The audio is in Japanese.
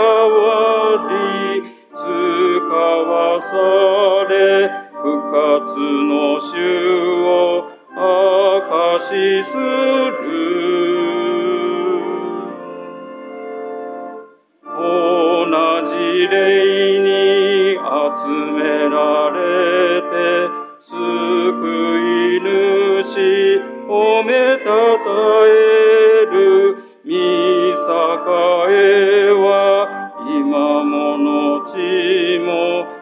り使わされ復活の主を証しする。同じ霊に集められて救い主褒めたたえる御栄は今も後も